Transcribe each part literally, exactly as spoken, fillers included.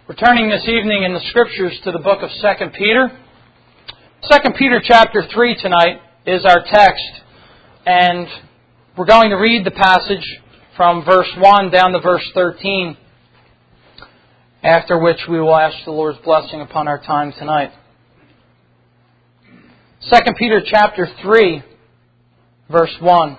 We're turning this evening in the Scriptures to the book of Second Peter. Second Peter chapter three tonight is our text, and we're going to read the passage from verse one down to verse thirteen, after which we will ask the Lord's blessing upon our time tonight. Second Peter chapter three, verse one.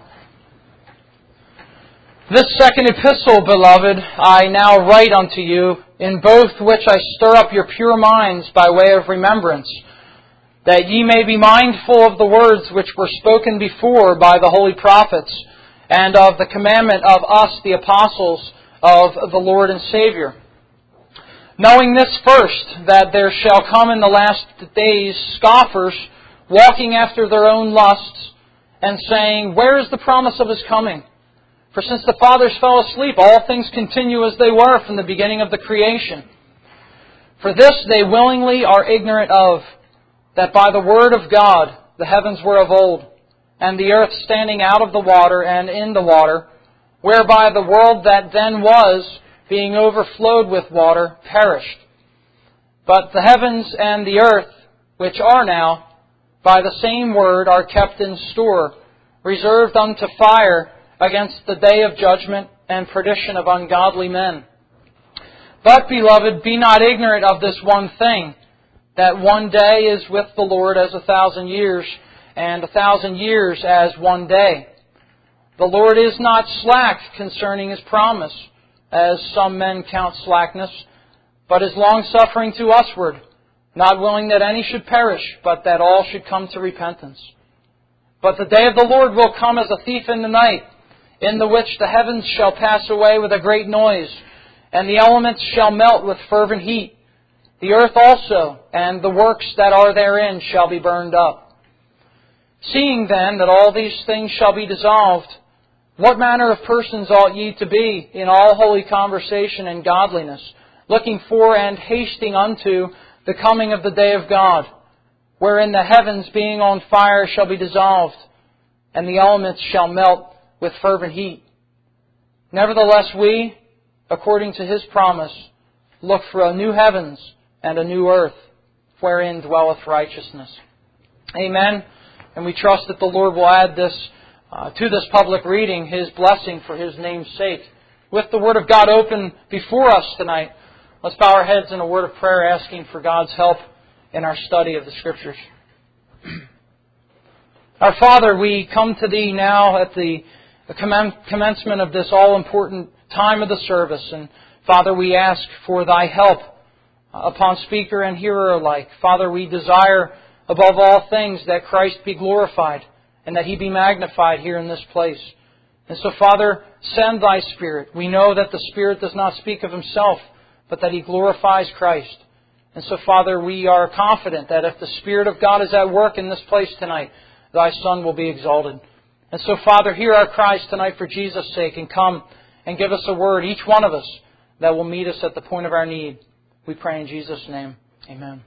This second epistle, beloved, I now write unto you, in both which I stir up your pure minds by way of remembrance, that ye may be mindful of the words which were spoken before by the holy prophets, and of the commandment of us, the apostles of the Lord and Savior. Knowing this first, that there shall come in the last days scoffers, walking after their own lusts, and saying, Where is the promise of His coming? For since the fathers fell asleep, all things continue as they were from the beginning of the creation. For this they willingly are ignorant of, that by the word of God the heavens were of old, and the earth standing out of the water and in the water, whereby the world that then was, being overflowed with water, perished. But the heavens and the earth, which are now, by the same word are kept in store, reserved unto fire, against the day of judgment and perdition of ungodly men. But, beloved, be not ignorant of this one thing, that one day is with the Lord as a thousand years, and a thousand years as one day. The Lord is not slack concerning His promise, as some men count slackness, but is longsuffering to usward, not willing that any should perish, but that all should come to repentance. But the day of the Lord will come as a thief in the night, in the which the heavens shall pass away with a great noise, and the elements shall melt with fervent heat. The earth also, and the works that are therein, shall be burned up. Seeing then that all these things shall be dissolved, what manner of persons ought ye to be in all holy conversation and godliness, looking for and hasting unto the coming of the day of God, wherein the heavens being on fire shall be dissolved, and the elements shall melt with fervent heat. Nevertheless we, according to His promise, look for a new heavens and a new earth, wherein dwelleth righteousness. Amen. And we trust that the Lord will add this uh, to this public reading, His blessing for His name's sake. With the Word of God open before us tonight, let's bow our heads in a word of prayer, asking for God's help in our study of the Scriptures. Our Father, we come to Thee now at the the commencement of this all-important time of the service. And Father, we ask for Thy help upon speaker and hearer alike. Father, we desire above all things that Christ be glorified and that He be magnified here in this place. And so, Father, send Thy Spirit. We know that the Spirit does not speak of Himself, but that He glorifies Christ. And so, Father, we are confident that if the Spirit of God is at work in this place tonight, Thy Son will be exalted. And so, Father, hear our cries tonight for Jesus' sake, and come and give us a word, each one of us, that will meet us at the point of our need. We pray in Jesus' name. Amen.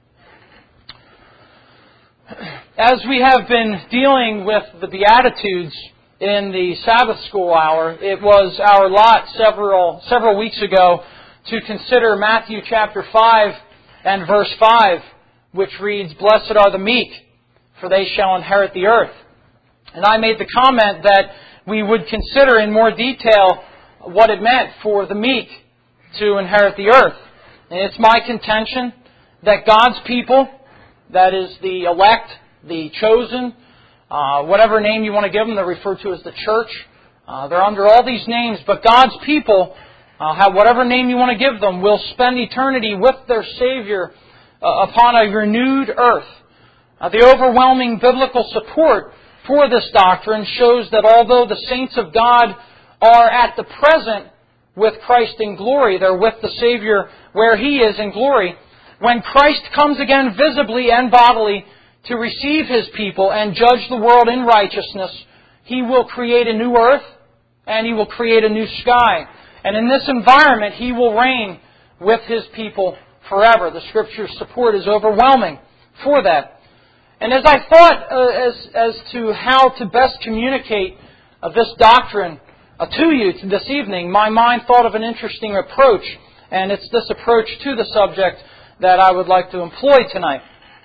As we have been dealing with the Beatitudes in the Sabbath school hour, it was our lot several several weeks ago to consider Matthew chapter five and verse five, which reads, Blessed are the meek, for they shall inherit the earth. And I made the comment that we would consider in more detail what it meant for the meek to inherit the earth. And it's my contention that God's people, that is the elect, the chosen, uh, whatever name you want to give them, they're referred to as the church. Uh, they're under all these names, but God's people, uh, have whatever name you want to give them, will spend eternity with their Savior uh, upon a renewed earth. Uh, the overwhelming biblical support for this doctrine shows that although the saints of God are at the present with Christ in glory, they're with the Savior where He is in glory, when Christ comes again visibly and bodily to receive His people and judge the world in righteousness, He will create a new earth and He will create a new sky. And in this environment, He will reign with His people forever. The Scripture's support is overwhelming for that. And as I thought uh, as, as to how to best communicate uh, this doctrine uh, to you this evening, my mind thought of an interesting approach and it's this approach to the subject that I would like to employ tonight.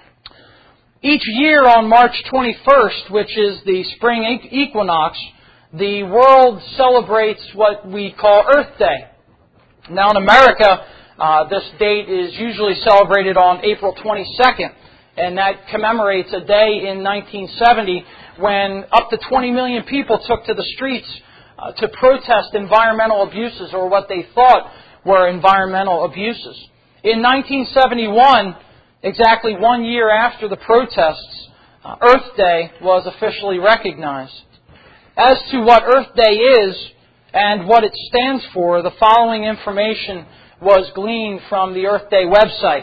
Each year on March twenty-first, which is the spring equinox, the world celebrates what we call Earth Day. Now in America, uh, this date is usually celebrated on April twenty-second, and that commemorates a day in nineteen seventy when up to twenty million people took to the streets uh, to protest environmental abuses, or what they thought were environmental abuses. In nineteen seventy-one, exactly one year after the protests, uh, Earth Day was officially recognized. As to what Earth Day is and what it stands for, the following information was gleaned from the Earth Day website.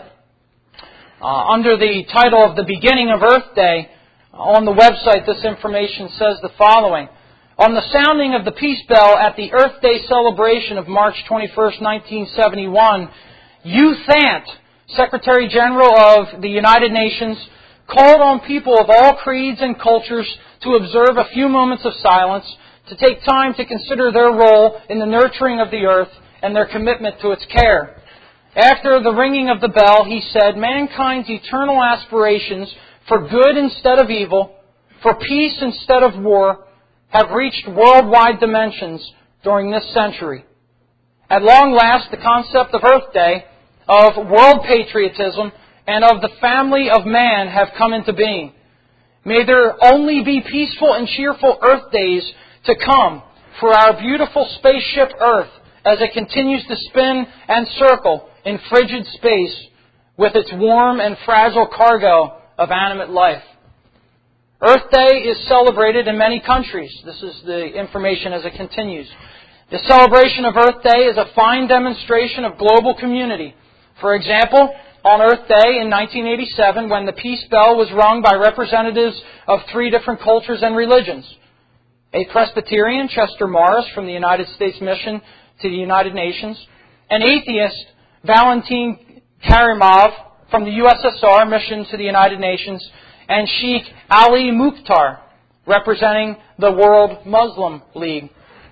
Uh, under the title of the beginning of Earth Day, on the website, this information says the following. On the sounding of the peace bell at the Earth Day celebration of March twenty-first, nineteen seventy-one, U Thant, Secretary General of the United Nations, called on people of all creeds and cultures to observe a few moments of silence, to take time to consider their role in the nurturing of the earth and their commitment to its care. After the ringing of the bell, he said, mankind's eternal aspirations for good instead of evil, for peace instead of war, have reached worldwide dimensions during this century. At long last, the concept of Earth Day, of world patriotism, and of the family of man have come into being. May there only be peaceful and cheerful Earth Days to come for our beautiful spaceship Earth as it continues to spin and circle in frigid space with its warm and fragile cargo of animate life. Earth Day is celebrated in many countries. This is the information as it continues. The celebration of Earth Day is a fine demonstration of global community. For example, on Earth Day in nineteen eighty-seven, when the peace bell was rung by representatives of three different cultures and religions, a Presbyterian, Chester Morris, from the United States Mission to the United Nations, an atheist, Valentin Karimov, from the U S S R Mission to the United Nations, and Sheikh Ali Mukhtar, representing the World Muslim League.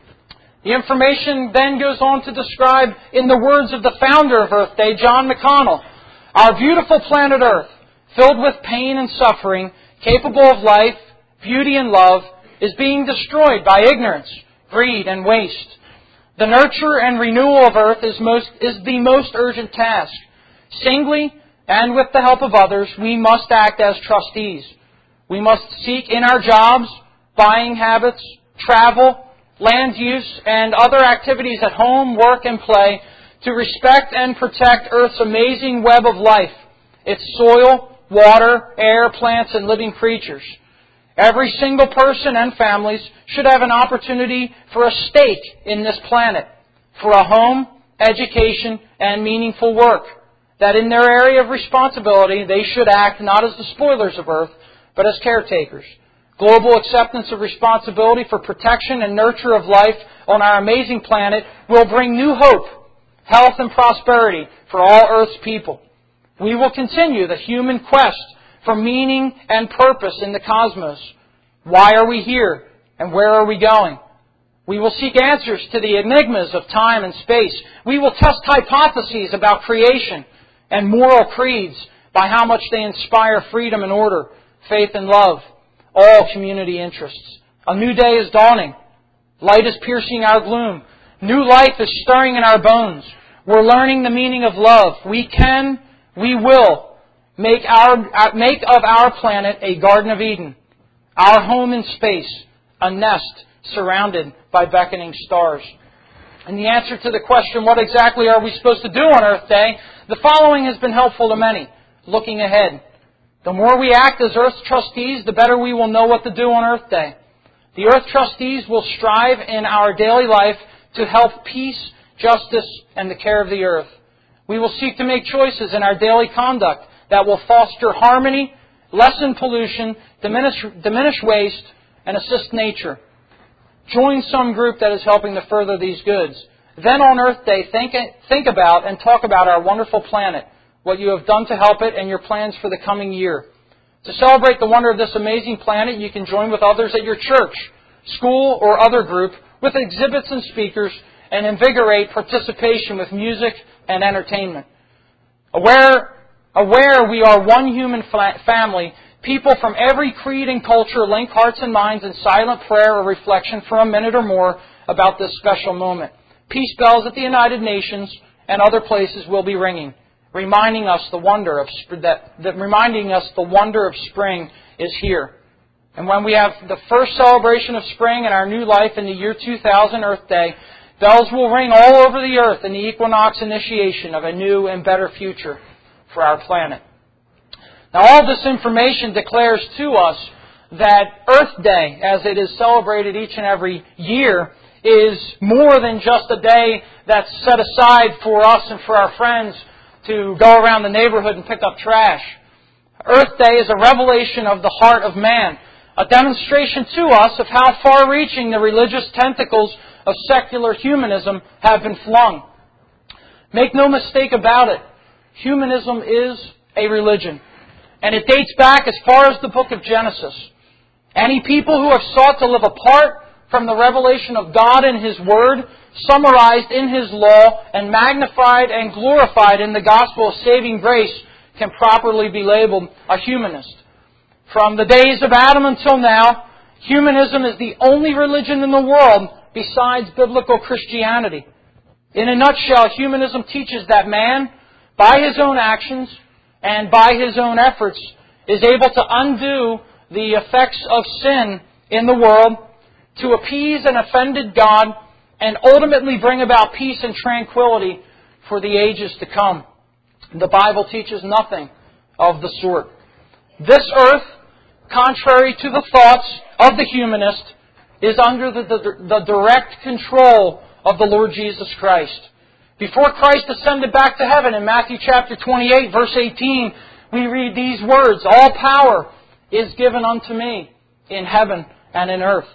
The information then goes on to describe, in the words of the founder of Earth Day, John McConnell, our beautiful planet Earth, filled with pain and suffering, capable of life, beauty and love, is being destroyed by ignorance, greed, and waste. The nurture and renewal of Earth is, most, is the most urgent task. Singly, and with the help of others, we must act as trustees. We must seek in our jobs, buying habits, travel, land use, and other activities at home, work, and play to respect and protect Earth's amazing web of life, its soil, water, air, plants, and living creatures. Every single person and families should have an opportunity for a stake in this planet, for a home, education, and meaningful work. That in their area of responsibility, they should act not as the spoilers of Earth, but as caretakers. Global acceptance of responsibility for protection and nurture of life on our amazing planet will bring new hope, health, and prosperity for all Earth's people. We will continue the human quest for meaning and purpose in the cosmos. Why are we here, and where are we going? We will seek answers to the enigmas of time and space. We will test hypotheses about creation and moral creeds by how much they inspire freedom and order, faith and love, all community interests. A new day is dawning. Light is piercing our gloom. New life is stirring in our bones. We're learning the meaning of love. We can, we will, make our make of our planet a Garden of Eden, our home in space, a nest surrounded by beckoning stars. And the answer to the question, what exactly are we supposed to do on Earth Day, the following has been helpful to many. Looking ahead. The more we act as Earth trustees, the better we will know what to do on Earth Day. The Earth trustees will strive in our daily life to help peace, justice, and the care of the earth. We will seek to make choices in our daily conduct that will foster harmony, lessen pollution, diminish, diminish waste, and assist nature. Join some group that is helping to further these goods. Then on Earth Day, think, think about and talk about our wonderful planet, what you have done to help it, and your plans for the coming year. To celebrate the wonder of this amazing planet, you can join with others at your church, school, or other group with exhibits and speakers, and invigorate participation with music and entertainment. Aware, aware we are one human fa- family, people from every creed and culture link hearts and minds in silent prayer or reflection for a minute or more about this special moment. Peace bells at the United Nations and other places will be ringing, reminding us the wonder of that, that reminding us the wonder of spring is here. And when we have the first celebration of spring in our new life in the year two thousand, Earth Day, bells will ring all over the earth in the equinox initiation of a new and better future for our planet. Now, all this information declares to us that Earth Day, as it is celebrated each and every year, is more than just a day that's set aside for us and for our friends to go around the neighborhood and pick up trash. Earth Day is a revelation of the heart of man, a demonstration to us of how far-reaching the religious tentacles of secular humanism have been flung. Make no mistake about it, humanism is a religion, and it dates back as far as the book of Genesis. Any people who have sought to live apart from the revelation of God in His Word, summarized in His law, and magnified and glorified in the gospel of saving grace, can properly be labeled a humanist. From the days of Adam until now, humanism is the only religion in the world besides biblical Christianity. In a nutshell, humanism teaches that man, by his own actions and by his own efforts, is able to undo the effects of sin in the world, to appease an offended God, and ultimately bring about peace and tranquility for the ages to come. The Bible teaches nothing of the sort. This earth, contrary to the thoughts of the humanist, is under the, the, the direct control of the Lord Jesus Christ. Before Christ ascended back to heaven in Matthew chapter twenty-eight, verse eighteen, we read these words, "All power is given unto me in heaven and in earth."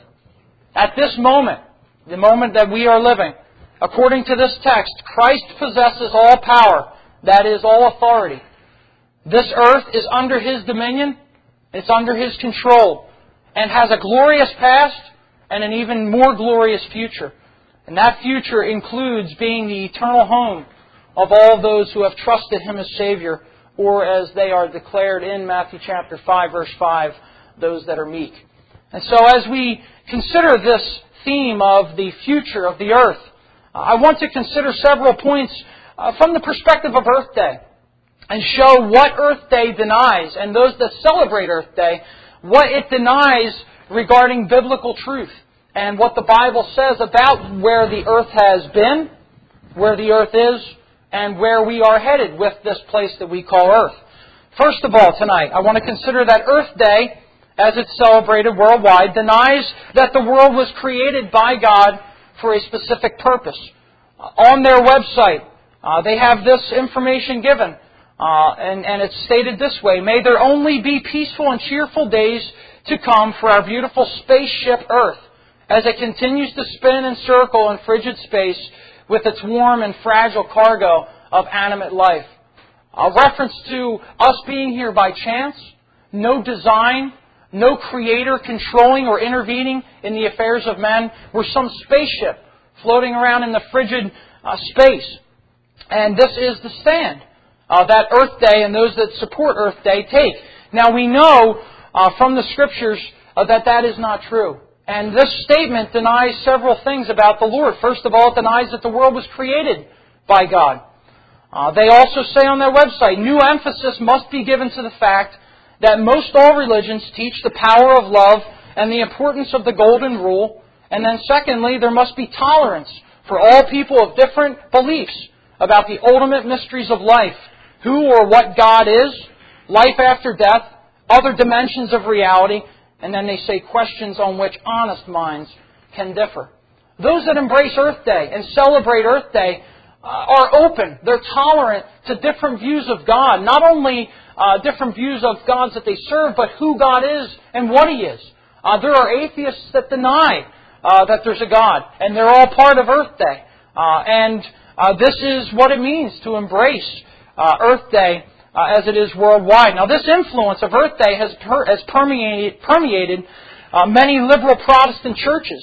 At this moment, the moment that we are living, according to this text, Christ possesses all power, that is, all authority. This earth is under His dominion, it's under His control, and has a glorious past and an even more glorious future. And that future includes being the eternal home of all those who have trusted Him as Savior, or as they are declared in Matthew chapter five, verse five, those that are meek. And so as we consider this theme of the future of the earth, I want to consider several points from the perspective of Earth Day and show what Earth Day denies, and those that celebrate Earth Day, what it denies regarding biblical truth and what the Bible says about where the earth has been, where the earth is, and where we are headed with this place that we call Earth. First of all, tonight, I want to consider that Earth Day, as it's celebrated worldwide, denies that the world was created by God for a specific purpose. On their website, uh, they have this information given, uh, and, and it's stated this way: "May there only be peaceful and cheerful days to come for our beautiful spaceship Earth, as it continues to spin and circle in frigid space with its warm and fragile cargo of animate life." A reference to us being here by chance, no design, no creator controlling or intervening in the affairs of men. We're some spaceship floating around in the frigid uh, space. And this is the stand uh, that Earth Day and those that support Earth Day take. Now we know uh, from the Scriptures uh, that that is not true. And this statement denies several things about the Lord. First of all, it denies that the world was created by God. Uh, they also say on their website, new emphasis must be given to the fact that most all religions teach the power of love and the importance of the golden rule. And then secondly, there must be tolerance for all people of different beliefs about the ultimate mysteries of life, who or what God is, life after death, other dimensions of reality, and then they say questions on which honest minds can differ. Those that embrace Earth Day and celebrate Earth Day uh, are open. They're tolerant to different views of God. Not only uh, different views of gods that they serve, but who God is and what He is. Uh, there are atheists that deny uh, that there's a God, and they're all part of Earth Day. Uh, and uh, this is what it means to embrace uh, Earth Day Uh, as it is worldwide. Now, this influence of Earth Day has, per, has permeated, permeated uh, many liberal Protestant churches.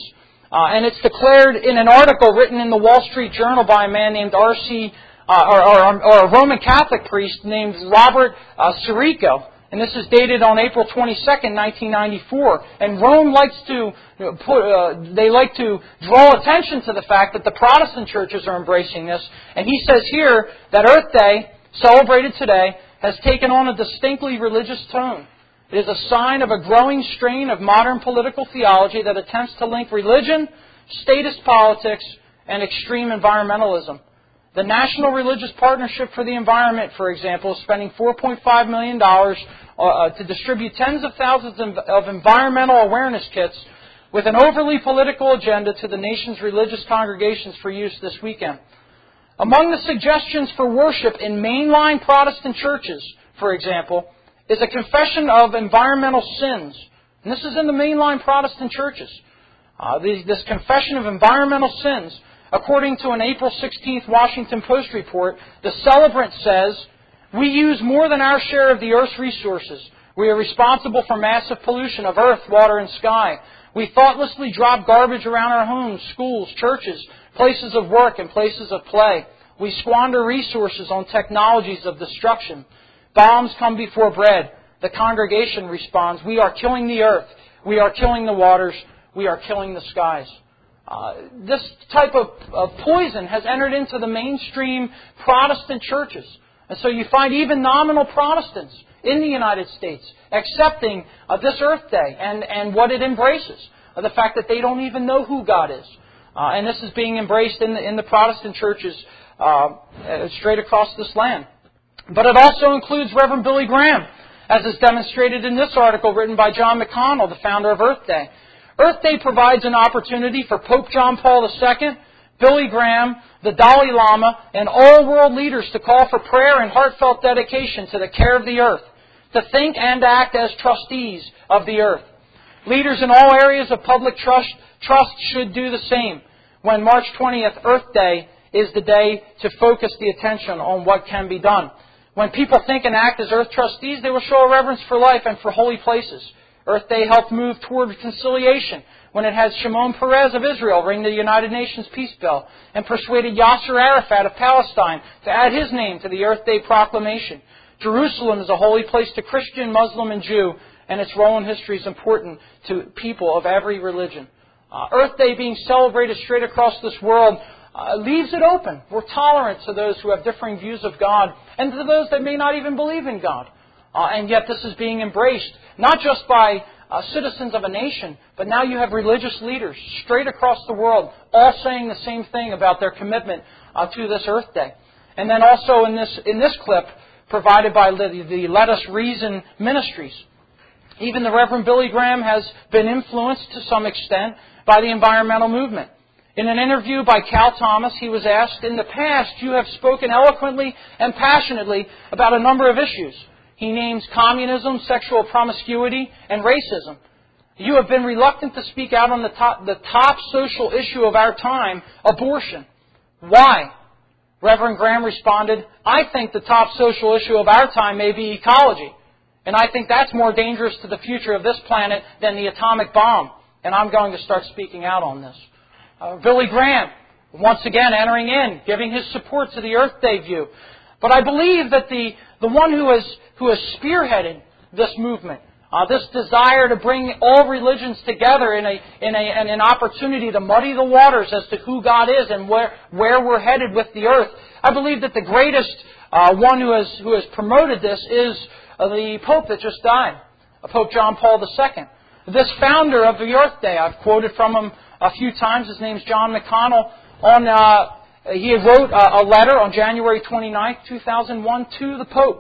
Uh, and it's declared in an article written in the Wall Street Journal by a man named R C, uh, or, or, or a Roman Catholic priest named Robert uh, Sirico. And this is dated on April twenty-second, nineteen ninety-four. And Rome likes to put, uh, they like to draw attention to the fact that the Protestant churches are embracing this. And he says here that Earth Day, celebrated today, has taken on a distinctly religious tone. It is a sign of a growing strain of modern political theology that attempts to link religion, statist politics, and extreme environmentalism. The National Religious Partnership for the Environment, for example, is spending four point five million dollars uh, to distribute tens of thousands of environmental awareness kits with an overly political agenda to the nation's religious congregations for use this weekend. Among the suggestions for worship in mainline Protestant churches, for example, is a confession of environmental sins. And this is in the mainline Protestant churches. Uh, these, this confession of environmental sins, according to an April sixteenth Washington Post report, the celebrant says, "We use more than our share of the Earth's resources. We are responsible for massive pollution of earth, water, and sky. We thoughtlessly drop garbage around our homes, schools, churches, places of work, and places of play. We squander resources on technologies of destruction. Bombs come before bread." The congregation responds, "We are killing the earth. We are killing the waters. We are killing the skies." Uh, this type of, of poison has entered into the mainstream Protestant churches. And so you find even nominal Protestants in the United States accepting uh, this Earth Day and, and what it embraces. Uh, the fact that they don't even know who God is. Uh, and this is being embraced in the, in the Protestant churches uh, straight across this land. But it also includes Reverend Billy Graham, as is demonstrated in this article written by John McConnell, the founder of Earth Day. Earth Day provides an opportunity for Pope John Paul the Second, Billy Graham, the Dalai Lama, and all world leaders to call for prayer and heartfelt dedication to the care of the earth, to think and act as trustees of the earth. Leaders in all areas of public trust, trust should do the same. When March twentieth, Earth Day, is the day to focus the attention on what can be done. When people think and act as earth trustees, they will show a reverence for life and for holy places. Earth Day helped move toward reconciliation when it had Shimon Peres of Israel ring the United Nations peace bell and persuaded Yasser Arafat of Palestine to add his name to the Earth Day proclamation. Jerusalem is a holy place to Christian, Muslim, and Jew, and its role in history is important to people of every religion. Uh, Earth Day being celebrated straight across this world uh, leaves it open. We're tolerant to those who have differing views of God and to those that may not even believe in God. Uh, and yet this is being embraced, not just by uh, citizens of a nation, but now you have religious leaders straight across the world all saying the same thing about their commitment uh, to this Earth Day. And then also in this in this clip, provided by the, the Let Us Reason Ministries, even the Reverend Billy Graham has been influenced to some extent by the environmental movement. In an interview by Cal Thomas, he was asked, "In the past, you have spoken eloquently and passionately about a number of issues." He names communism, sexual promiscuity, and racism. "You have been reluctant to speak out on the top, the top social issue of our time, abortion. Why?" Reverend Graham responded, "I think the top social issue of our time may be ecology. And I think that's more dangerous to the future of this planet than the atomic bomb. And I'm going to start speaking out on this." Uh, Billy Graham, once again entering in, giving his support to the Earth Day view. But I believe that the, the one who has, who has spearheaded this movement, uh, this desire to bring all religions together in, a, in, a, in an opportunity to muddy the waters as to who God is and where, where we're headed with the earth, I believe that the greatest uh, one who has, who has promoted this is uh, the Pope that just died, uh, Pope John Paul the Second. This founder of the Earth Day, I've quoted from him a few times. His name's John McConnell. On uh, he wrote a, a letter on January twenty-ninth, two thousand one, to the Pope.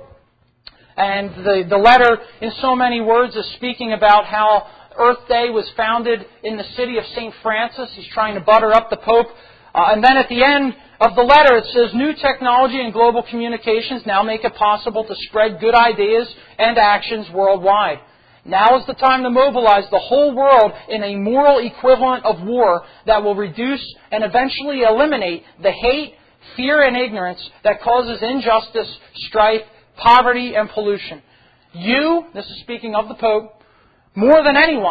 And the, the letter, in so many words, is speaking about how Earth Day was founded in the city of Saint Francis. He's trying to butter up the Pope. Uh, and then at the end of the letter, it says, "New technology and global communications now make it possible to spread good ideas and actions worldwide. Now is the time to mobilize the whole world in a moral equivalent of war that will reduce and eventually eliminate the hate, fear, and ignorance that causes injustice, strife, poverty, and pollution. You," this is speaking of the Pope, "more than anyone,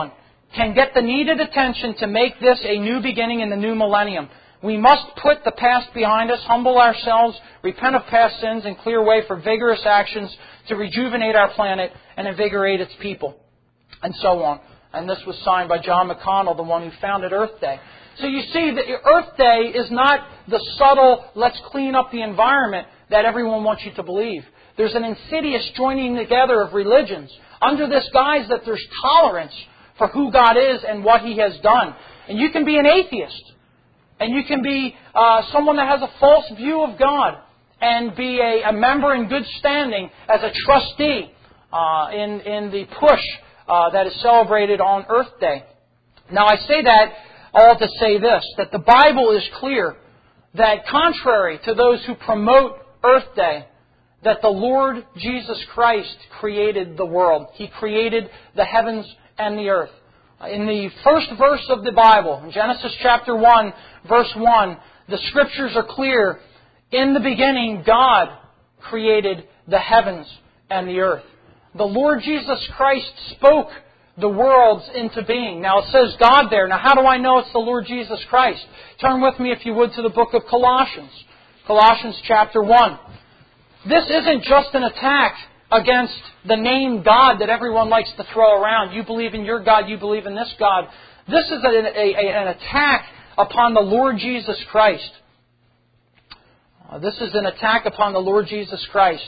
can get the needed attention to make this a new beginning in the new millennium. We must put the past behind us, humble ourselves, repent of past sins, and clear way for vigorous actions to rejuvenate our planet and invigorate its people. And so on. And this was signed by John McConnell, the one who founded Earth Day. So you see that Earth Day is not the subtle, let's clean up the environment that everyone wants you to believe. There's an insidious joining together of religions under this guise that there's tolerance for who God is and what He has done. And you can be an atheist. And you can be uh, someone that has a false view of God and be a, a member in good standing as a trustee uh, in, in the push uh, that is celebrated on Earth Day. Now I say that all to say this, that the Bible is clear that contrary to those who promote Earth Day, that the Lord Jesus Christ created the world. He created the heavens and the earth. In the first verse of the Bible, in Genesis chapter one, verse one, the Scriptures are clear. In the beginning, God created the heavens and the earth. The Lord Jesus Christ spoke the worlds into being. Now it says God there. Now how do I know it's the Lord Jesus Christ? Turn with me, if you would, to the book of Colossians. Colossians chapter one. This isn't just an attack against the name God that everyone likes to throw around. You believe in your God, you believe in this God. This is an, a, a, an attack upon the Lord Jesus Christ. Uh, this is an attack upon the Lord Jesus Christ.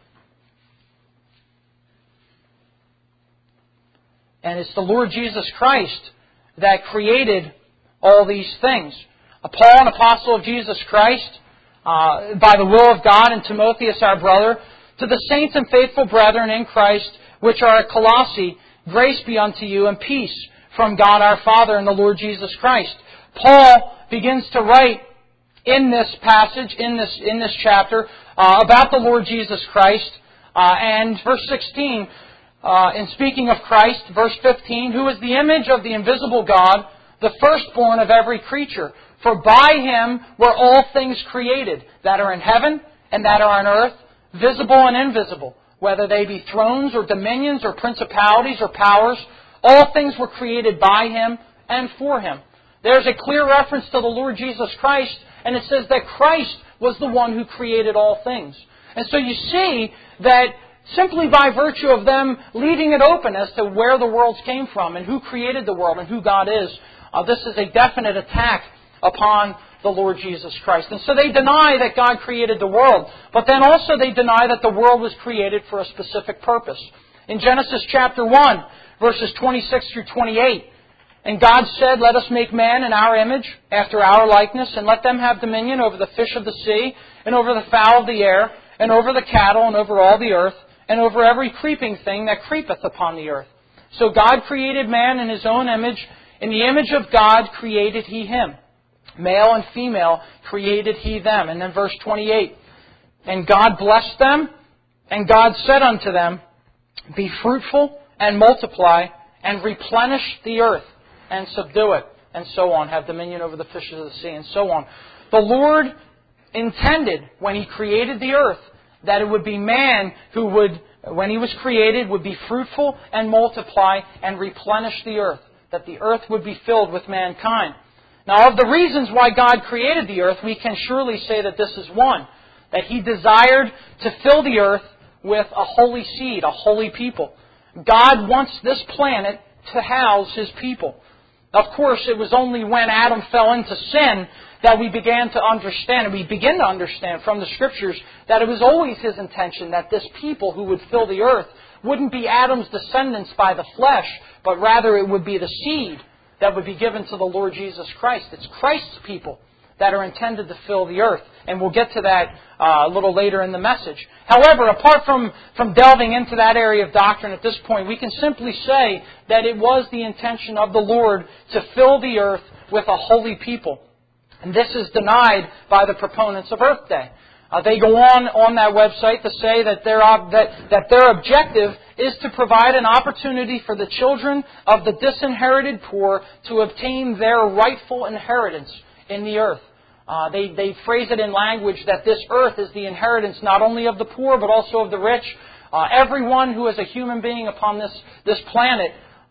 And it's the Lord Jesus Christ that created all these things. Uh, Paul, an apostle of Jesus Christ, uh, by the will of God, and Timotheus, our brother, to the saints and faithful brethren in Christ, which are at Colossae, grace be unto you and peace from God our Father and the Lord Jesus Christ. Paul begins to write in this passage, in this in this chapter, uh, about the Lord Jesus Christ. Uh, and verse sixteen, uh, in speaking of Christ, verse fifteen, who is the image of the invisible God, the firstborn of every creature. For by Him were all things created, that are in heaven and that are on earth, visible and invisible, whether they be thrones or dominions or principalities or powers. All things were created by Him and for Him. There's a clear reference to the Lord Jesus Christ, and it says that Christ was the one who created all things. And so you see that simply by virtue of them leaving it open as to where the worlds came from and who created the world and who God is, uh, this is a definite attack upon the Lord Jesus Christ. And so they deny that God created the world, but then also they deny that the world was created for a specific purpose. In Genesis chapter one, verses twenty-six through twenty-eight, and God said, let us make man in our image, after our likeness, and let them have dominion over the fish of the sea, and over the fowl of the air, and over the cattle, and over all the earth, and over every creeping thing that creepeth upon the earth. So God created man in His own image. In the image of God created He him. Male and female created He them. And then verse twenty-eight. And God blessed them, and God said unto them, be fruitful, and multiply, and replenish the earth, and subdue it, and so on. Have dominion over the fishes of the sea, and so on. The Lord intended, when He created the earth, that it would be man who would, when he was created, would be fruitful and multiply and replenish the earth. That the earth would be filled with mankind. Now, of the reasons why God created the earth, we can surely say that this is one. That He desired to fill the earth with a holy seed, a holy people. God wants this planet to house His people. Of course, it was only when Adam fell into sin that we began to understand, and we begin to understand from the Scriptures, that it was always His intention that this people who would fill the earth wouldn't be Adam's descendants by the flesh, but rather it would be the seed that would be given to the Lord Jesus Christ. It's Christ's people that are intended to fill the earth. And we'll get to that uh, a little later in the message. However, apart from, from delving into that area of doctrine at this point, we can simply say that it was the intention of the Lord to fill the earth with a holy people. And this is denied by the proponents of Earth Day. Uh, they go on on that website to say that their, ob- that, that their objective is to provide an opportunity for the children of the disinherited poor to obtain their rightful inheritance in the earth. Uh, they, they phrase it in language that this earth is the inheritance not only of the poor but also of the rich. Uh, everyone who is a human being upon this, this planet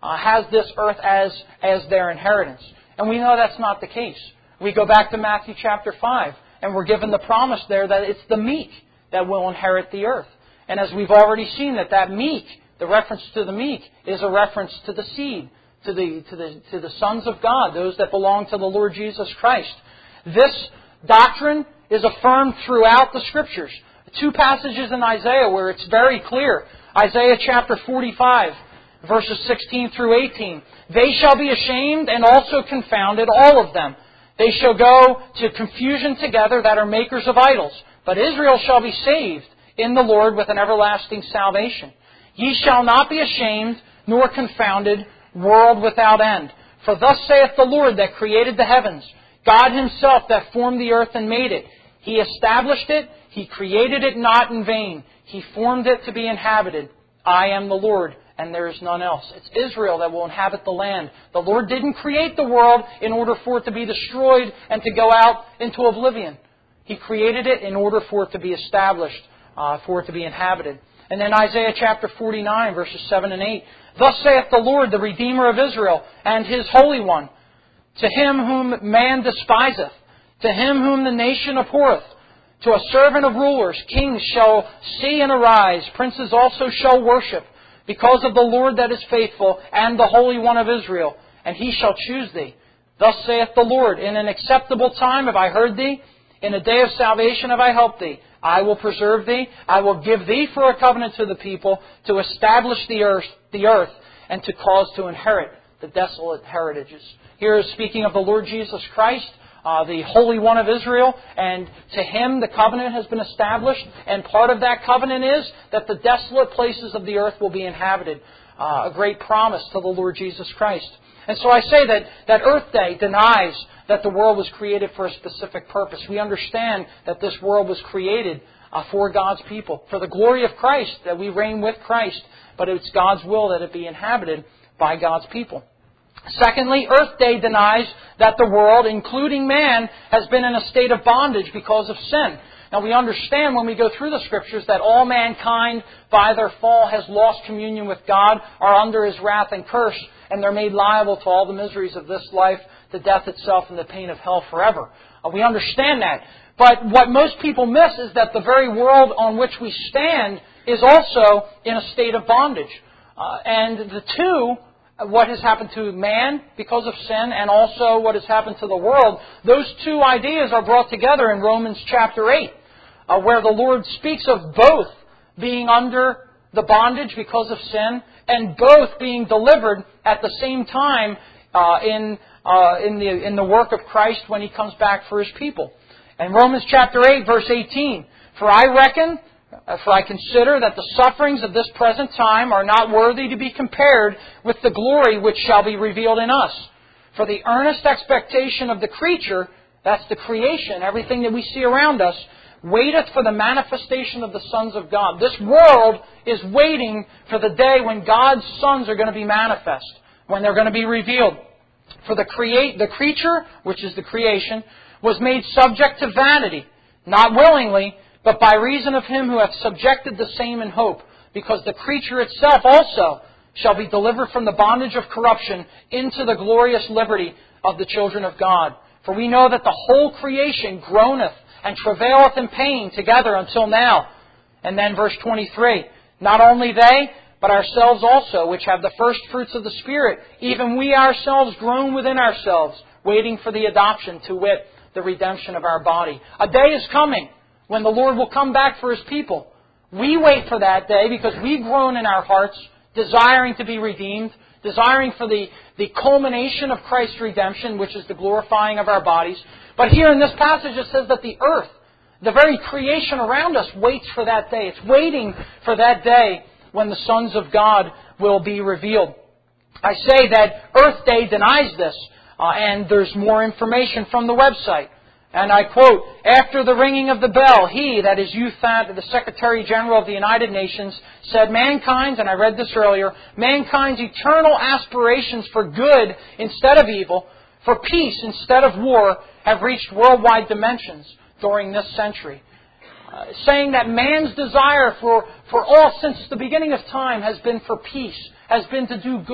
uh, has this earth as, as their inheritance. And we know that's not the case. We go back to Matthew chapter five, and we're given the promise there that it's the meek that will inherit the earth. And as we've already seen, that that meek, the reference to the meek, is a reference to the seed, to the, to the, to the sons of God, those that belong to the Lord Jesus Christ. This doctrine is affirmed throughout the Scriptures. Two passages in Isaiah where it's very clear. Isaiah chapter forty-five, verses sixteen through eighteen. They shall be ashamed and also confounded, all of them. They shall go to confusion together that are makers of idols. But Israel shall be saved in the Lord with an everlasting salvation. Ye shall not be ashamed nor confounded, world without end. For thus saith the Lord that created the heavens, God Himself that formed the earth and made it. He established it, He created it not in vain. He formed it to be inhabited. I am the Lord, and there is none else. It's Israel that will inhabit the land. The Lord didn't create the world in order for it to be destroyed and to go out into oblivion. He created it in order for it to be established, uh, for it to be inhabited. And then Isaiah chapter forty-nine, verses seven and eight. Thus saith the Lord, the Redeemer of Israel, and His Holy One, to him whom man despiseth, to him whom the nation abhorreth, to a servant of rulers, kings shall see and arise, princes also shall worship, because of the Lord that is faithful, and the Holy One of Israel, and He shall choose thee. Thus saith the Lord, in an acceptable time have I heard thee, in a day of salvation have I helped thee. I will preserve thee, I will give thee for a covenant to the people, to establish the earth, the earth, and to cause to inherit the desolate heritages. Here is speaking of the Lord Jesus Christ, uh, the Holy One of Israel, and to Him the covenant has been established, and part of that covenant is that the desolate places of the earth will be inhabited. Uh, a great promise to the Lord Jesus Christ. And so I say that, that Earth Day denies that the world was created for a specific purpose. We understand that this world was created uh, for God's people, for the glory of Christ, that we reign with Christ, but it's God's will that it be inhabited by God's people. Secondly, Earth Day denies that the world, including man, has been in a state of bondage because of sin. Now we understand when we go through the Scriptures that all mankind, by their fall, has lost communion with God, are under His wrath and curse, and they're made liable to all the miseries of this life, to death itself, and the pain of hell forever. Uh, we understand that. But what most people miss is that the very world on which we stand is also in a state of bondage. Uh, and the two, what has happened to man because of sin, and also what has happened to the world, those two ideas are brought together in Romans chapter eight, uh, where the Lord speaks of both being under the bondage because of sin, and both being delivered at the same time uh, in uh, in the in the work of Christ when He comes back for His people. And Romans chapter eight, verse eighteen, For I reckon, for I consider that the sufferings of this present time are not worthy to be compared with the glory which shall be revealed in us. For the earnest expectation of the creature, that's the creation, everything that we see around us, waiteth for the manifestation of the sons of God. This world is waiting for the day when God's sons are going to be manifest, when they're going to be revealed. For the create, the creature, which is the creation, was made subject to vanity, not willingly, but by reason of Him who hath subjected the same in hope, because the creature itself also shall be delivered from the bondage of corruption into the glorious liberty of the children of God. For we know that the whole creation groaneth and travaileth in pain together until now. And then verse twenty-three, Not only they, but ourselves also, which have the first fruits of the Spirit, even we ourselves groan within ourselves, waiting for the adoption, to wit, the redemption of our body. A day is coming when the Lord will come back for His people. We wait for that day because we groan in our hearts, desiring to be redeemed, desiring for the, the culmination of Christ's redemption, which is the glorifying of our bodies. But here in this passage it says that the earth, the very creation around us, waits for that day. It's waiting for that day when the sons of God will be revealed. I say that Earth Day denies this, uh, and there's more information from the website. And I quote, After the ringing of the bell, he, that is U THAD, the Secretary General of the United Nations, said mankind's, and I read this earlier, mankind's eternal aspirations for good instead of evil, for peace instead of war, have reached worldwide dimensions during this century. Uh, saying that man's desire for, for all since the beginning of time has been for peace, has been to do good,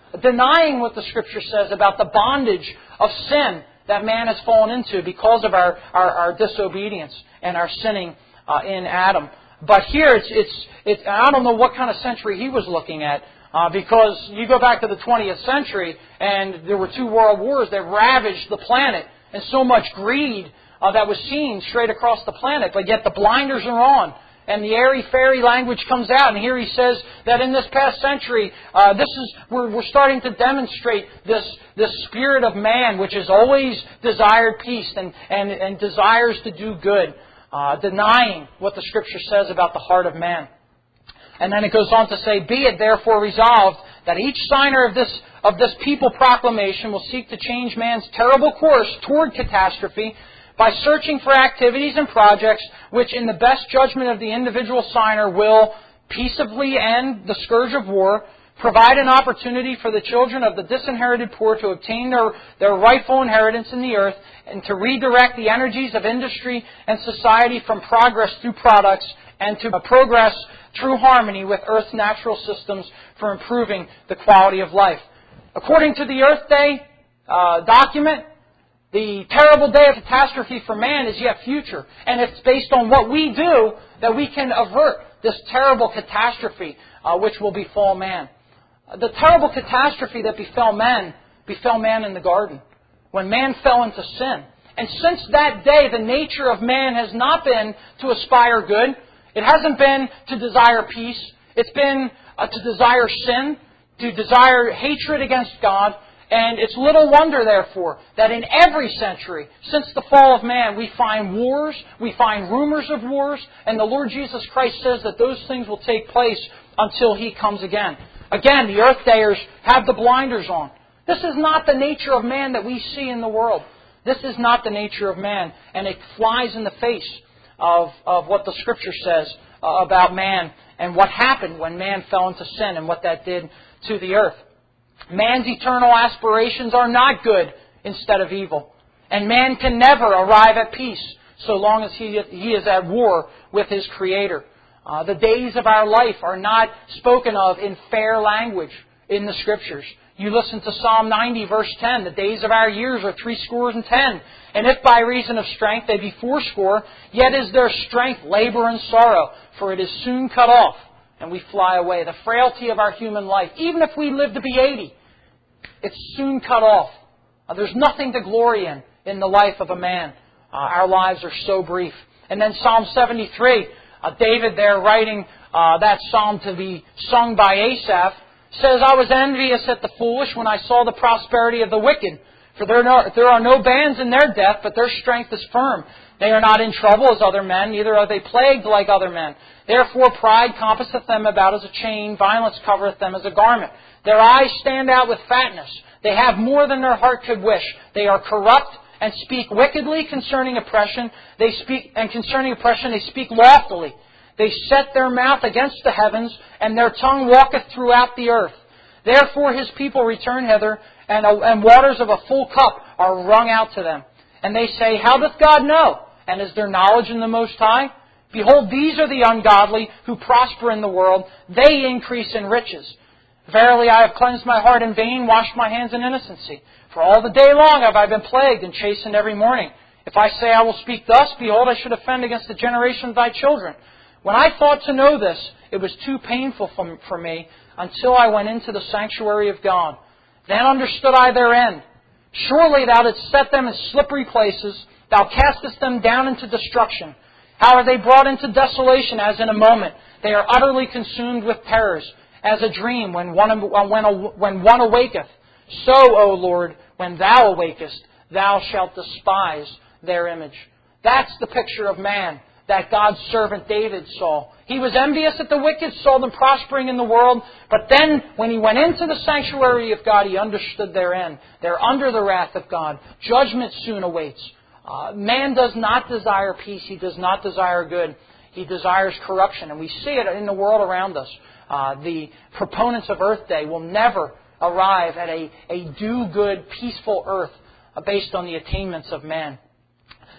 denying what the Scripture says about the bondage of sin that man has fallen into because of our, our, our disobedience and our sinning uh, in Adam. But here, it's, it's, it's, I don't know what kind of century he was looking at, uh, because you go back to the twentieth century, and there were two world wars that ravaged the planet, and so much greed uh, that was seen straight across the planet, but yet the blinders are on. And the airy-fairy language comes out, and here he says that in this past century, uh, this is we're, we're starting to demonstrate this this spirit of man, which has always desired peace and and, and desires to do good, uh, denying what the Scripture says about the heart of man. And then it goes on to say, "Be it therefore resolved that each signer of this of this people proclamation will seek to change man's terrible course toward catastrophe, by searching for activities and projects which, in the best judgment of the individual signer, will peaceably end the scourge of war, provide an opportunity for the children of the disinherited poor to obtain their, their rightful inheritance in the earth, and to redirect the energies of industry and society from progress through products, and to progress through harmony with Earth's natural systems for improving the quality of life." According to the Earth Day uh, document, the terrible day of catastrophe for man is yet future. And it's based on what we do that we can avert this terrible catastrophe uh, which will befall man. The terrible catastrophe that befell man, befell man in the garden, when man fell into sin. And since that day, the nature of man has not been to aspire good. It hasn't been to desire peace. It's been uh, to desire sin, to desire hatred against God. And it's little wonder, therefore, that in every century, since the fall of man, we find wars, we find rumors of wars, and the Lord Jesus Christ says that those things will take place until He comes again. Again, the Earth Dayers have the blinders on. This is not the nature of man that we see in the world. This is not the nature of man, and it flies in the face of, of what the Scripture says uh, about man and what happened when man fell into sin and what that did to the earth. Man's eternal aspirations are not good instead of evil. And man can never arrive at peace so long as he, he is at war with his Creator. Uh, the days of our life are not spoken of in fair language in the Scriptures. You listen to Psalm ninety, verse ten. The days of our years are three scores and ten. And if by reason of strength they be fourscore, yet is their strength labor and sorrow, for it is soon cut off, and we fly away. The frailty of our human life, even if we live to be eighty, it's soon cut off. Uh, there's nothing to glory in in the life of a man. Uh, our lives are so brief. And then Psalm seventy-three, uh, David there writing uh, that psalm to be sung by Asaph, says, "I was envious at the foolish when I saw the prosperity of the wicked. For there are, no, there are no bands in their death, but their strength is firm. They are not in trouble as other men, neither are they plagued like other men. Therefore pride compasseth them about as a chain, violence covereth them as a garment. Their eyes stand out with fatness. They have more than their heart could wish. They are corrupt and speak wickedly concerning oppression. They speak and concerning oppression they speak loftily. They set their mouth against the heavens, and their tongue walketh throughout the earth. Therefore His people return hither, and, and waters of a full cup are wrung out to them. And they say, How doth God know? And is there knowledge in the Most High? Behold, these are the ungodly who prosper in the world. They increase in riches. Verily I have cleansed my heart in vain, washed my hands in innocency. For all the day long have I been plagued and chastened every morning. If I say I will speak thus, behold, I should offend against the generation of thy children. When I thought to know this, it was too painful for, for me, until I went into the sanctuary of God. Then understood I their end. Surely Thou didst set them in slippery places. Thou castest them down into destruction. How are they brought into desolation as in a moment? They are utterly consumed with terrors, as a dream when one, when, when one awaketh. So, O Lord, when Thou awakest, Thou shalt despise their image. That's the picture of man that God's servant David saw. He was envious at the wicked, saw them prospering in the world, but then when he went into the sanctuary of God, he understood their end. They're under the wrath of God. Judgment soon awaits. Uh, man does not desire peace. He does not desire good. He desires corruption, and we see it in the world around us. Uh, the proponents of Earth Day will never arrive at a, a do-good, peaceful earth uh, based on the attainments of man.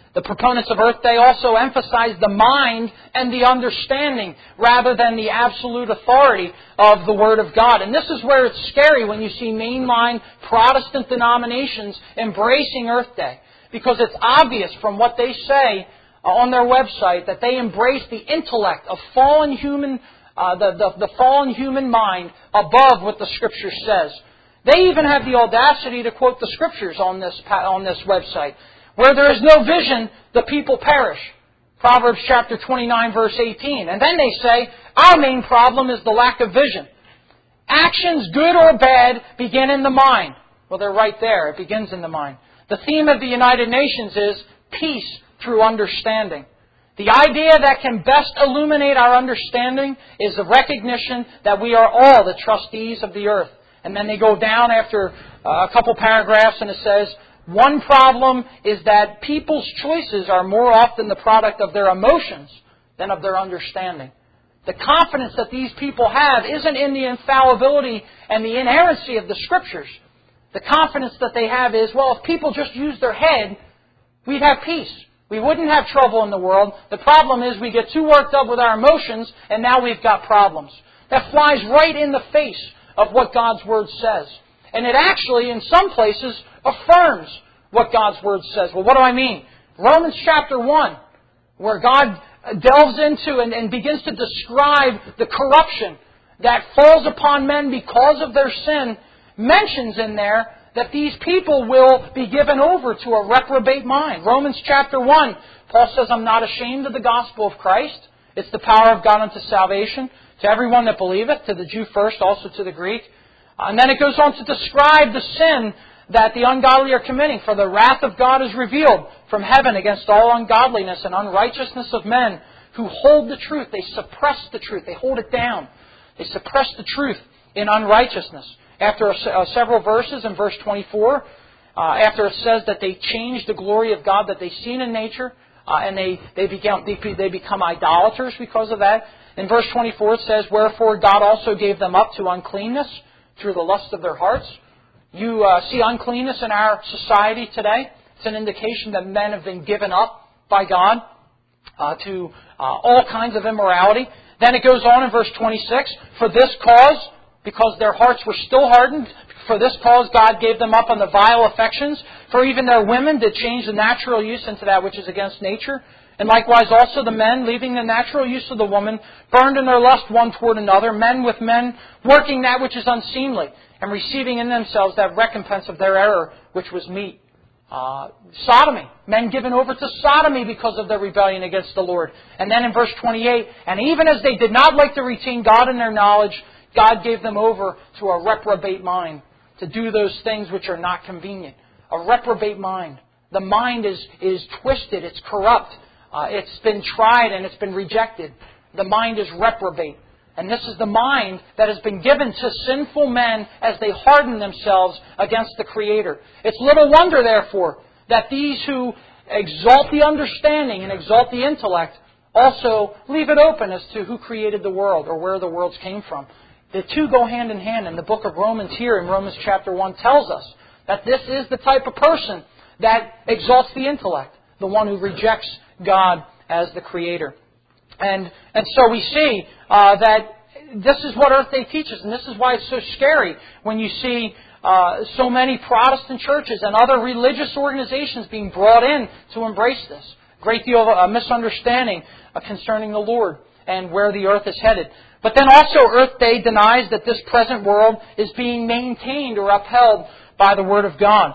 The proponents of Earth Day also emphasize the mind and the understanding rather than the absolute authority of the Word of God. And this is where it's scary when you see mainline Protestant denominations embracing Earth Day. Because it's obvious from what they say on their website that they embrace the intellect of fallen human, uh, the, the, the fallen human mind above what the Scripture says. They even have the audacity to quote the Scriptures on this, on this website. Where there is no vision, the people perish. Proverbs chapter twenty-nine, verse eighteen. And then they say, our main problem is the lack of vision. Actions, good or bad, begin in the mind. Well, they're right there. It begins in the mind. The theme of the United Nations is peace through understanding. The idea that can best illuminate our understanding is the recognition that we are all the trustees of the earth. And then they go down after a couple paragraphs and it says, one problem is that people's choices are more often the product of their emotions than of their understanding. The confidence that these people have isn't in the infallibility and the inerrancy of the Scriptures. The confidence that they have is, well, if people just use their head, we'd have peace. We wouldn't have trouble in the world. The problem is we get too worked up with our emotions and now we've got problems. That flies right in the face of what God's Word says. And it actually, in some places, affirms what God's Word says. Well, what do I mean? Romans chapter one, where God delves into and, and begins to describe the corruption that falls upon men because of their sin, mentions in there that these people will be given over to a reprobate mind. Romans chapter one, Paul says, I'm not ashamed of the gospel of Christ. It's the power of God unto salvation, to everyone that believeth, to the Jew first, also to the Greek. And then it goes on to describe the sin that the ungodly are committing. For the wrath of God is revealed from heaven against all ungodliness and unrighteousness of men who hold the truth. They suppress the truth. They hold it down. They suppress the truth in unrighteousness. After uh, several verses in verse twenty-four, uh, after it says that they changed the glory of God that they've seen in nature, uh, and they, they, become, they, they become idolaters because of that. In verse twenty-four it says, wherefore God also gave them up to uncleanness through the lust of their hearts. You uh, see uncleanness in our society today. It's an indication that men have been given up by God uh, to uh, all kinds of immorality. Then it goes on in verse twenty-six, for this cause, because their hearts were still hardened, for this cause God gave them up on the vile affections. For even their women did change the natural use into that which is against nature. And likewise also the men, leaving the natural use of the woman, burned in their lust one toward another, men with men, working that which is unseemly, and receiving in themselves that recompense of their error, which was meat. Uh, sodomy. Men given over to sodomy because of their rebellion against the Lord. And then in verse twenty-eight, and even as they did not like to retain God in their knowledge, God gave them over to a reprobate mind, to do those things which are not convenient. A reprobate mind. The mind is, is twisted, it's corrupt. Uh, it's been tried and it's been rejected. The mind is reprobate. And this is the mind that has been given to sinful men as they harden themselves against the Creator. It's little wonder, therefore, that these who exalt the understanding and exalt the intellect also leave it open as to who created the world or where the worlds came from. The two go hand in hand, and the book of Romans here in Romans chapter one tells us that this is the type of person that exalts the intellect, the one who rejects God as the Creator. And and so we see uh, that this is what Earth Day teaches, and this is why it's so scary when you see uh, so many Protestant churches and other religious organizations being brought in to embrace this. A great deal of uh, misunderstanding uh, concerning the Lord and where the earth is headed. But then also Earth Day denies that this present world is being maintained or upheld by the Word of God.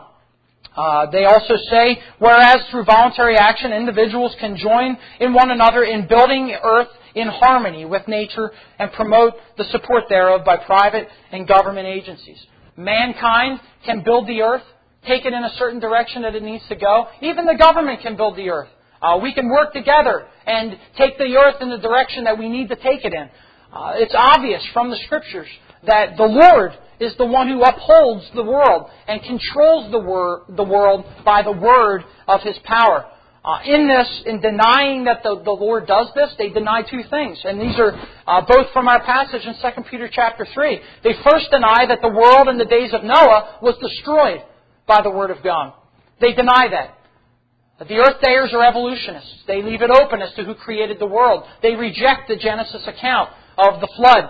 Uh, they also say, whereas through voluntary action, individuals can join in one another in building earth in harmony with nature and promote the support thereof by private and government agencies. Mankind can build the earth, take it in a certain direction that it needs to go. Even the government can build the earth. Uh, we can work together and take the earth in the direction that we need to take it in. Uh, it's obvious from the Scriptures that the Lord is the one who upholds the world and controls the, wor- the world by the word of His power. Uh, in this, in denying that the, the Lord does this, they deny two things. And these are uh, both from our passage in Second Peter chapter three. They first deny that the world in the days of Noah was destroyed by the Word of God. They deny that. The Earth Dayers are evolutionists. They leave it open as to who created the world. They reject the Genesis account of the flood.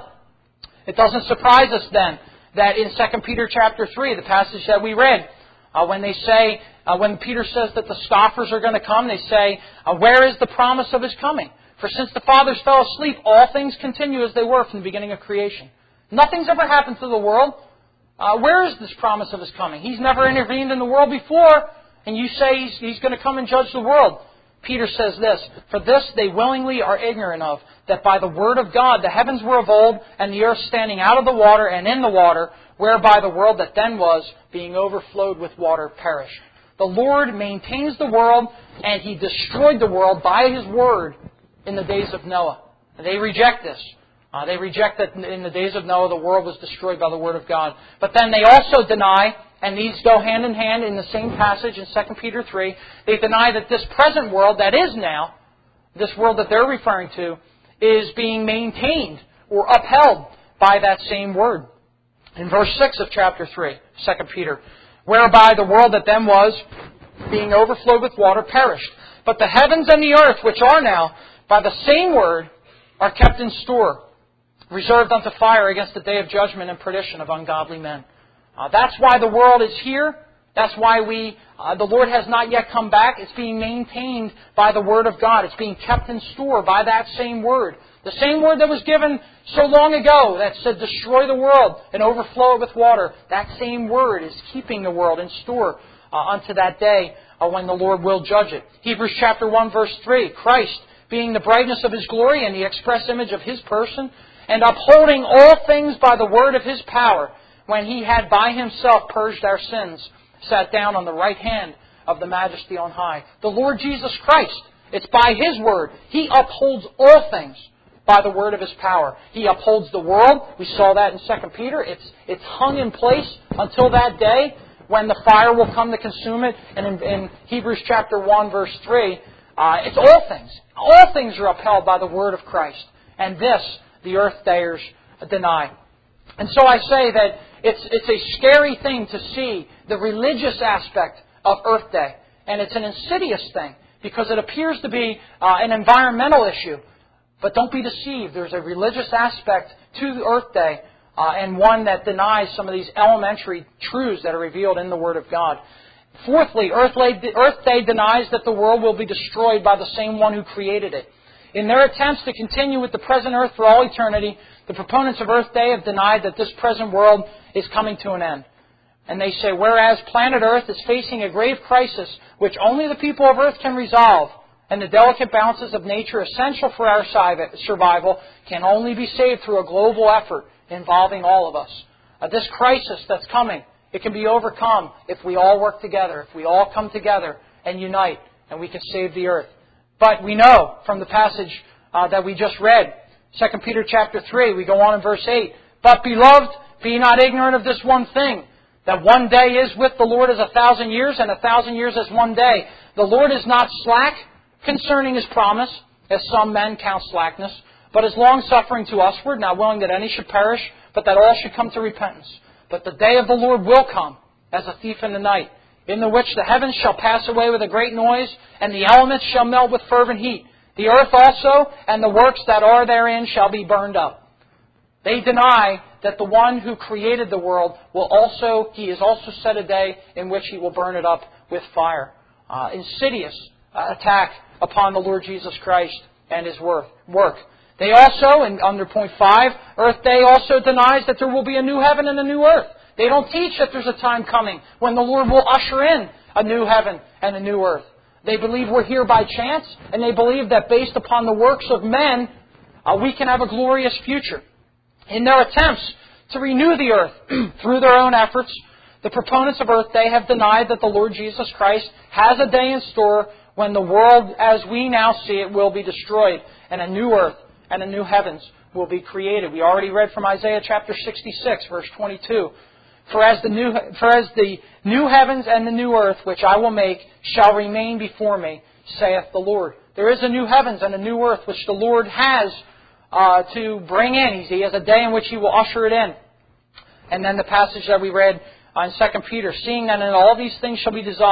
It doesn't surprise us then that in Second Peter chapter three, the passage that we read, uh, when they say, uh, when Peter says that the scoffers are going to come, they say, uh, where is the promise of His coming? For since the fathers fell asleep, all things continue as they were from the beginning of creation. Nothing's ever happened to the world. Uh, where is this promise of His coming? He's never intervened in the world before, and you say He's, he's going to come and judge the world. Peter says this, for this they willingly are ignorant of, that by the word of God the heavens were of old, and the earth standing out of the water and in the water, whereby the world that then was, being overflowed with water, perished. The Lord maintains the world, and He destroyed the world by His word in the days of Noah. And they reject this. Uh, they reject that in the days of Noah the world was destroyed by the word of God. But then they also deny, and these go hand in hand in the same passage in Second Peter three, they deny that this present world that is now, this world that they're referring to, is being maintained or upheld by that same word. In verse six of chapter three, Second Peter, whereby the world that then was, being overflowed with water, perished. But the heavens and the earth, which are now, by the same word, are kept in store, reserved unto fire against the day of judgment and perdition of ungodly men. Uh, that's why the world is here. That's why we, uh, the Lord has not yet come back. It's being maintained by the Word of God. It's being kept in store by that same Word. The same Word that was given so long ago that said, destroy the world and overflow it with water. That same Word is keeping the world in store uh, unto that day uh, when the Lord will judge it. Hebrews chapter one verse three, Christ, being the brightness of His glory and the express image of His person, and upholding all things by the word of His power, when He had by Himself purged our sins, sat down on the right hand of the Majesty on high. The Lord Jesus Christ, it's by His word. He upholds all things by the word of His power. He upholds the world. We saw that in Second Peter. It's, it's hung in place until that day when the fire will come to consume it. And in, in Hebrews chapter one verse three, uh, it's all things. All things are upheld by the word of Christ. And this the Earth Dayers deny. And so I say that it's, it's a scary thing to see the religious aspect of Earth Day. And it's an insidious thing because it appears to be uh, an environmental issue. But don't be deceived. There's a religious aspect to the Earth Day uh, and one that denies some of these elementary truths that are revealed in the Word of God. Fourthly, Earth Day denies that the world will be destroyed by the same one who created it. In their attempts to continue with the present earth for all eternity, the proponents of Earth Day have denied that this present world is coming to an end. And they say, whereas planet Earth is facing a grave crisis which only the people of Earth can resolve, and the delicate balances of nature essential for our survival can only be saved through a global effort involving all of us. Uh, this crisis that's coming, it can be overcome if we all work together, if we all come together and unite, and we can save the earth. But we know from the passage uh, that we just read, Second Peter chapter three, we go on in verse eight, but beloved, be not ignorant of this one thing, that one day is with the Lord as a thousand years, and a thousand years as one day. The Lord is not slack concerning His promise, as some men count slackness, but is long-suffering to usward, not willing that any should perish, but that all should come to repentance. But the day of the Lord will come, as a thief in the night, in the which the heavens shall pass away with a great noise, and the elements shall melt with fervent heat. The earth also, and the works that are therein, shall be burned up. They deny that the one who created the world will also, He has also set a day in which He will burn it up with fire. Uh, insidious uh, attack upon the Lord Jesus Christ and His work. They also, in under point five, Earth Day also denies that there will be a new heaven and a new earth. They don't teach that there's a time coming when the Lord will usher in a new heaven and a new earth. They believe we're here by chance, and they believe that based upon the works of men, uh, we can have a glorious future. In their attempts to renew the earth through their own efforts, the proponents of Earth Day have denied that the Lord Jesus Christ has a day in store when the world as we now see it will be destroyed, and a new earth and a new heavens will be created. We already read from Isaiah chapter sixty-six, verse twenty-two. For as the new, for as the new heavens and the new earth which I will make shall remain before me, saith the Lord. There is a new heavens and a new earth which the Lord has uh, to bring in. He has a day in which He will usher it in. And then the passage that we read uh, in Second Peter, seeing that in all these things shall be dissolved,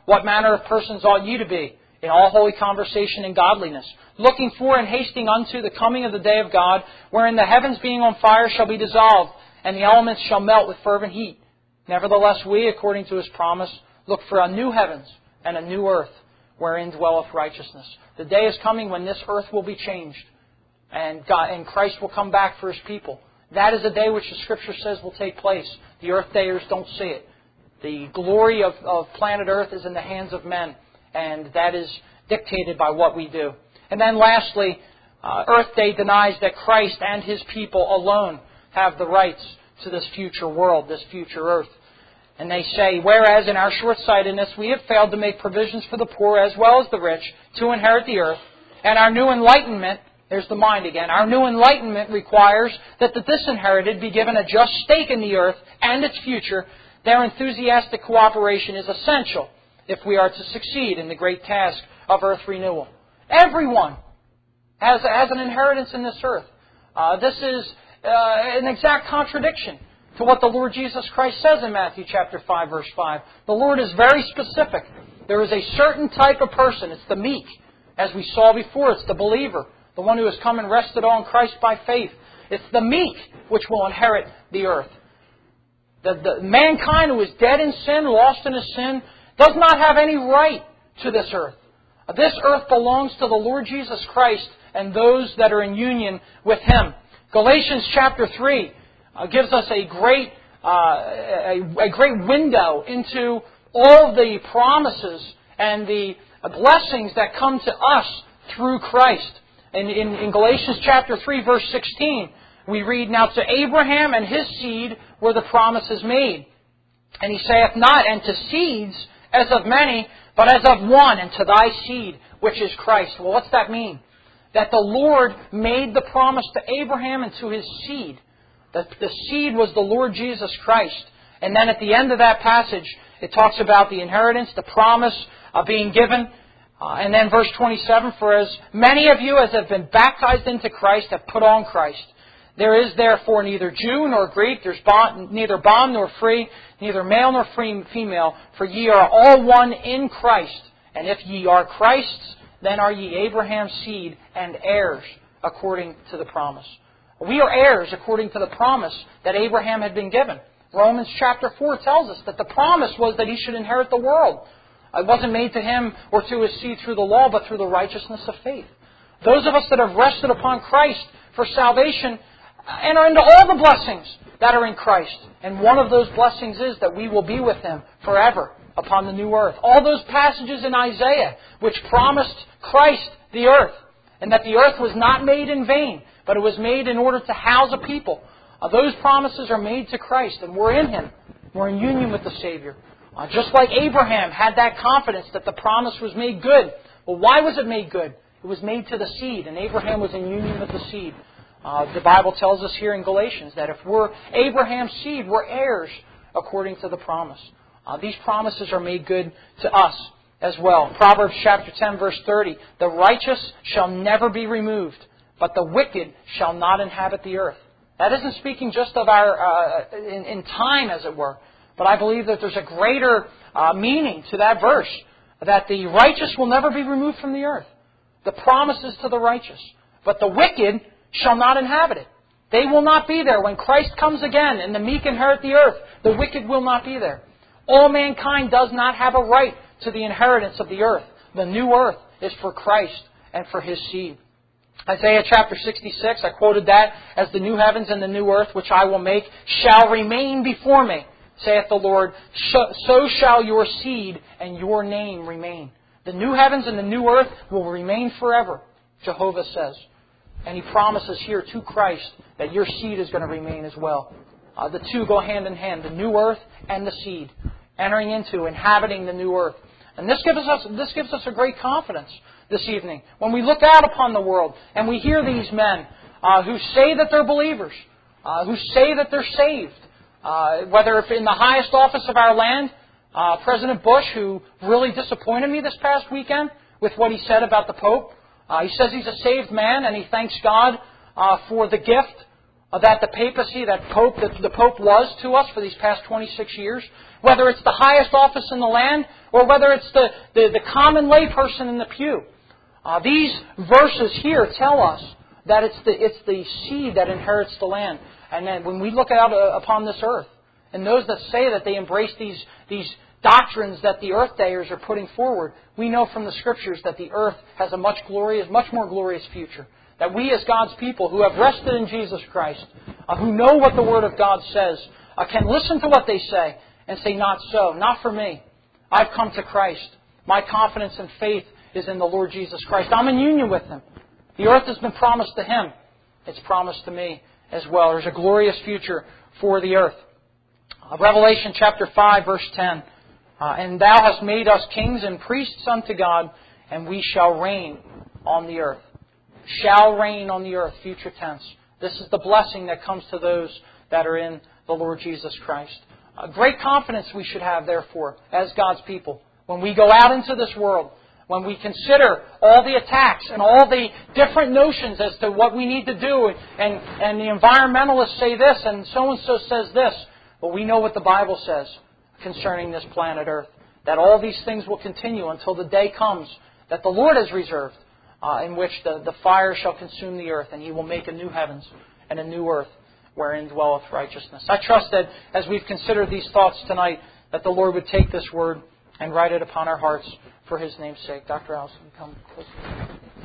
what manner of persons ought ye to be? In all holy conversation and godliness, looking for and hasting unto the coming of the day of God, wherein the heavens being on fire shall be dissolved, and the elements shall melt with fervent heat. Nevertheless we, according to His promise, look for a new heavens and a new earth, wherein dwelleth righteousness. The day is coming when this earth will be changed, and God and Christ will come back for His people. That is a day which the Scripture says will take place. The earth dayers don't see it. The glory of, of planet Earth is in the hands of men, and that is dictated by what we do. And then lastly, uh, Earth Day denies that Christ and His people alone have the rights to this future world, this future earth. And they say, whereas in our short-sightedness we have failed to make provisions for the poor as well as the rich to inherit the earth, and our new enlightenment, there's the mind again, our new enlightenment requires that the disinherited be given a just stake in the earth and its future, their enthusiastic cooperation is essential if we are to succeed in the great task of earth renewal. Everyone has, has an inheritance in this earth. Uh, this is uh, an exact contradiction to what the Lord Jesus Christ says in Matthew chapter five, verse five. The Lord is very specific. There is a certain type of person. It's the meek. As we saw before, it's the believer, the one who has come and rested on Christ by faith. It's the meek which will inherit the earth. The, the mankind who is dead in sin, lost in his sin, does not have any right to this earth. This earth belongs to the Lord Jesus Christ and those that are in union with Him. Galatians chapter three uh, gives us a great, uh, a, a great window into all the promises and the blessings that come to us through Christ. In, in, in Galatians chapter three, verse sixteen, we read, Now to Abraham and his seed were the promises made. And he saith not, and to seeds as of many, but as of one, and to thy seed, which is Christ. Well, what's that mean? That the Lord made the promise to Abraham and to his seed. That the seed was the Lord Jesus Christ. And then at the end of that passage, it talks about the inheritance, the promise of being given. Uh, and then verse twenty-seven, For as many of you as have been baptized into Christ have put on Christ. There is therefore neither Jew nor Greek, there's bond, neither bond nor free, neither male nor free, female, for ye are all one in Christ. And if ye are Christ's, then are ye Abraham's seed and heirs according to the promise. We are heirs according to the promise that Abraham had been given. Romans chapter four tells us that the promise was that he should inherit the world. It wasn't made to him or to his seed through the law, but through the righteousness of faith. Those of us that have rested upon Christ for salvation enter into all the blessings that are in Christ. And one of those blessings is that we will be with Him forever upon the new earth. All those passages in Isaiah which promised Christ the earth, and that the earth was not made in vain, but it was made in order to house a people. Uh, those promises are made to Christ, and we're in Him. We're in union with the Savior. Uh, just like Abraham had that confidence that the promise was made good. Well, why was it made good? It was made to the seed, and Abraham was in union with the seed. Uh, the Bible tells us here in Galatians that if we're Abraham's seed, we're heirs according to the promise. Uh, these promises are made good to us as well. Proverbs chapter ten, verse thirty, The righteous shall never be removed, but the wicked shall not inhabit the earth. That isn't speaking just of our uh, in, in time, as it were, but I believe that there's a greater uh, meaning to that verse, that the righteous will never be removed from the earth. The promise is to the righteous, but the wicked shall not inhabit it. They will not be there. When Christ comes again and the meek inherit the earth, the wicked will not be there. All mankind does not have a right to the inheritance of the earth. The new earth is for Christ and for His seed. Isaiah chapter sixty-six, I quoted that as the new heavens and the new earth which I will make shall remain before me, saith the Lord. So shall your seed and your name remain. The new heavens and the new earth will remain forever, Jehovah says. And He promises here to Christ that your seed is going to remain as well. Uh, the two go hand in hand, the new earth and the seed, entering into, inhabiting the new earth. And this gives us this gives us a great confidence this evening. When we look out upon the world and we hear these men uh, who say that they're believers, uh, who say that they're saved, uh, whether in the highest office of our land, uh, President Bush, who really disappointed me this past weekend with what he said about the Pope. Uh, he says he's a saved man and he thanks God uh, for the gift uh, that the papacy, that Pope, that the Pope was to us for these past twenty-six years, whether it's the highest office in the land or whether it's the, the, the common layperson in the pew. Uh, these verses here tell us that it's the, it's the seed that inherits the land. And then when we look out uh, upon this earth, and those that say that they embrace these, these doctrines that the earth dayers are putting forward, we know from the Scriptures that the earth has a much glorious, much more glorious future. That we as God's people who have rested in Jesus Christ, uh, who know what the Word of God says, uh, can listen to what they say and say, not so, not for me. I've come to Christ. My confidence and faith is in the Lord Jesus Christ. I'm in union with Him. The earth has been promised to Him. It's promised to me as well. There's a glorious future for the earth. Uh, Revelation chapter five, verse ten. Uh, and Thou hast made us kings and priests unto God, and we shall reign on the earth. Shall reign on the earth, future tense. This is the blessing that comes to those that are in the Lord Jesus Christ. A great confidence we should have, therefore, as God's people. When we go out into this world, when we consider all the attacks and all the different notions as to what we need to do, and, and the environmentalists say this and so-and-so says this, but we know what the Bible says concerning this planet Earth, that all these things will continue until the day comes that the Lord has reserved, uh, in which the, the fire shall consume the earth, and He will make a new heavens and a new earth wherein dwelleth righteousness. I trust that as we've considered these thoughts tonight, that the Lord would take this word and write it upon our hearts for His name's sake. Doctor Allison, come closer.